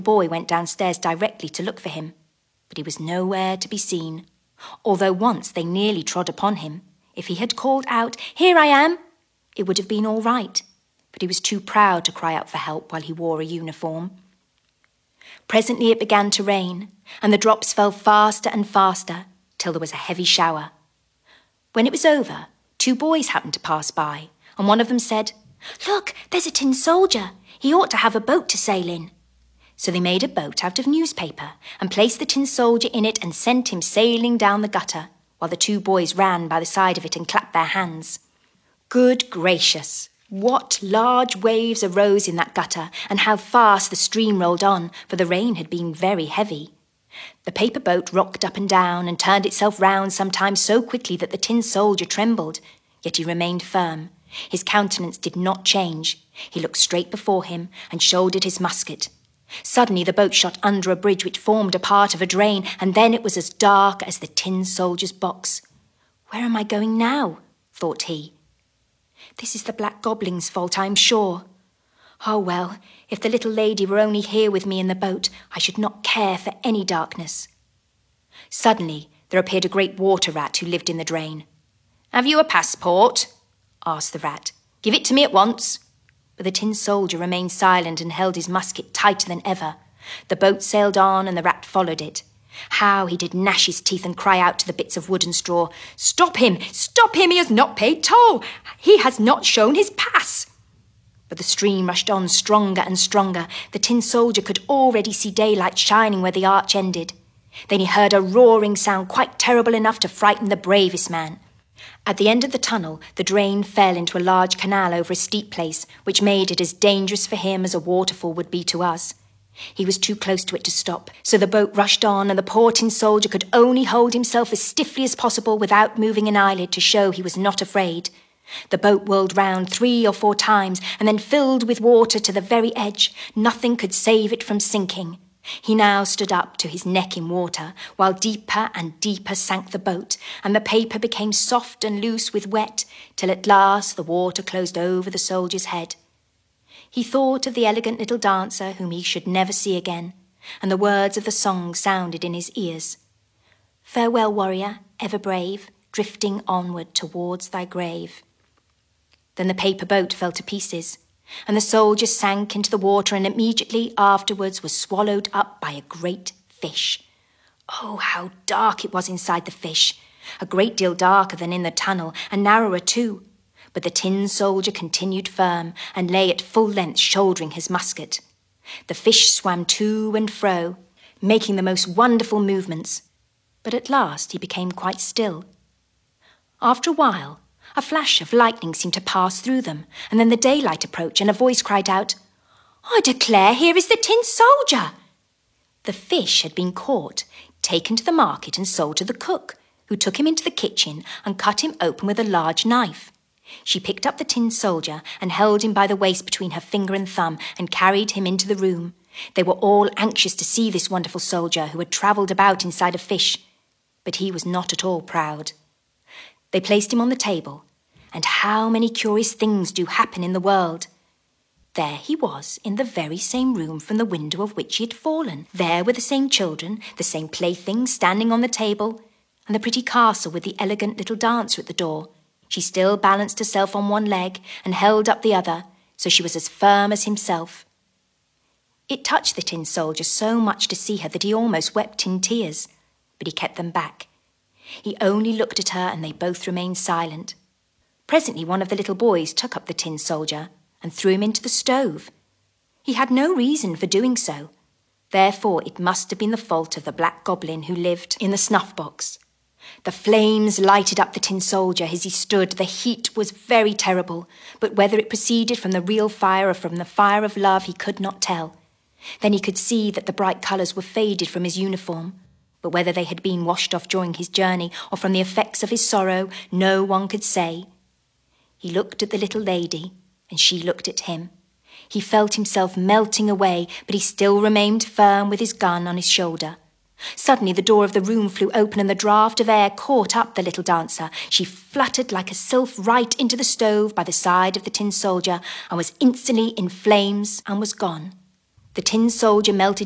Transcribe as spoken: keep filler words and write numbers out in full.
The boy went downstairs directly to look for him, but he was nowhere to be seen, although once they nearly trod upon him. If he had called out, "Here I am," it would have been all right, but he was too proud to cry out for help while he wore a uniform. Presently it began to rain, and the drops fell faster and faster, till there was a heavy shower. When it was over, two boys happened to pass by, and one of them said, "Look, there's a tin soldier. He ought to have a boat to sail in." So they made a boat out of newspaper and placed the tin soldier in it and sent him sailing down the gutter, while the two boys ran by the side of it and clapped their hands. Good gracious! What large waves arose in that gutter, and how fast the stream rolled on, for the rain had been very heavy. The paper boat rocked up and down and turned itself round sometimes so quickly that the tin soldier trembled, yet he remained firm. His countenance did not change. He looked straight before him and shouldered his musket. Suddenly the boat shot under a bridge which formed a part of a drain, and then it was as dark as the tin soldier's box. "Where am I going now?" thought he. "This is the black goblin's fault, I am sure. Oh, well, if the little lady were only here with me in the boat, I should not care for any darkness." Suddenly there appeared a great water rat who lived in the drain. "Have you a passport?" asked the rat. "Give it to me at once." But the tin soldier remained silent and held his musket tighter than ever. The boat sailed on and the rat followed it. How he did gnash his teeth and cry out to the bits of wood and straw, "Stop him! Stop him! He has not paid toll! He has not shown his pass!" But the stream rushed on stronger and stronger. The tin soldier could already see daylight shining where the arch ended. Then he heard a roaring sound quite terrible enough to frighten the bravest man. At the end of the tunnel, the drain fell into a large canal over a steep place, which made it as dangerous for him as a waterfall would be to us. He was too close to it to stop, so the boat rushed on, and the poor tin soldier could only hold himself as stiffly as possible without moving an eyelid to show he was not afraid. The boat whirled round three or four times, and then filled with water to the very edge. Nothing could save it from sinking. He now stood up to his neck in water, while deeper and deeper sank the boat, and the paper became soft and loose with wet, till at last the water closed over the soldier's head. He thought of the elegant little dancer whom he should never see again, and the words of the song sounded in his ears. "Farewell, warrior, ever brave, drifting onward towards thy grave." Then the paper boat fell to pieces, and the soldier sank into the water and immediately afterwards was swallowed up by a great fish. Oh, how dark it was inside the fish, a great deal darker than in the tunnel, and narrower too. But the tin soldier continued firm and lay at full length shouldering his musket. The fish swam to and fro, making the most wonderful movements, but at last he became quite still. After a while, a flash of lightning seemed to pass through them, and then the daylight approached, and a voice cried out, "I declare, here is the tin soldier!" The fish had been caught, taken to the market and sold to the cook, who took him into the kitchen and cut him open with a large knife. She picked up the tin soldier and held him by the waist between her finger and thumb and carried him into the room. They were all anxious to see this wonderful soldier who had travelled about inside a fish, but he was not at all proud. They placed him on the table, and how many curious things do happen in the world. There he was in the very same room from the window of which he had fallen. There were the same children, the same playthings standing on the table, and the pretty castle with the elegant little dancer at the door. She still balanced herself on one leg and held up the other, so she was as firm as himself. It touched the tin soldier so much to see her that he almost wept in tears, but he kept them back. He only looked at her, and they both remained silent. Presently one of the little boys took up the tin soldier and threw him into the stove. He had no reason for doing so. Therefore it must have been the fault of the black goblin who lived in the snuff-box. The flames lighted up the tin soldier as he stood. The heat was very terrible, but whether it proceeded from the real fire or from the fire of love he could not tell. Then he could see that the bright colours were faded from his uniform, but whether they had been washed off during his journey or from the effects of his sorrow, no one could say. He looked at the little lady, and she looked at him. He felt himself melting away, but he still remained firm with his gun on his shoulder. Suddenly the door of the room flew open, and the draught of air caught up the little dancer. She fluttered like a sylph right into the stove by the side of the tin soldier, and was instantly in flames and was gone. The tin soldier melted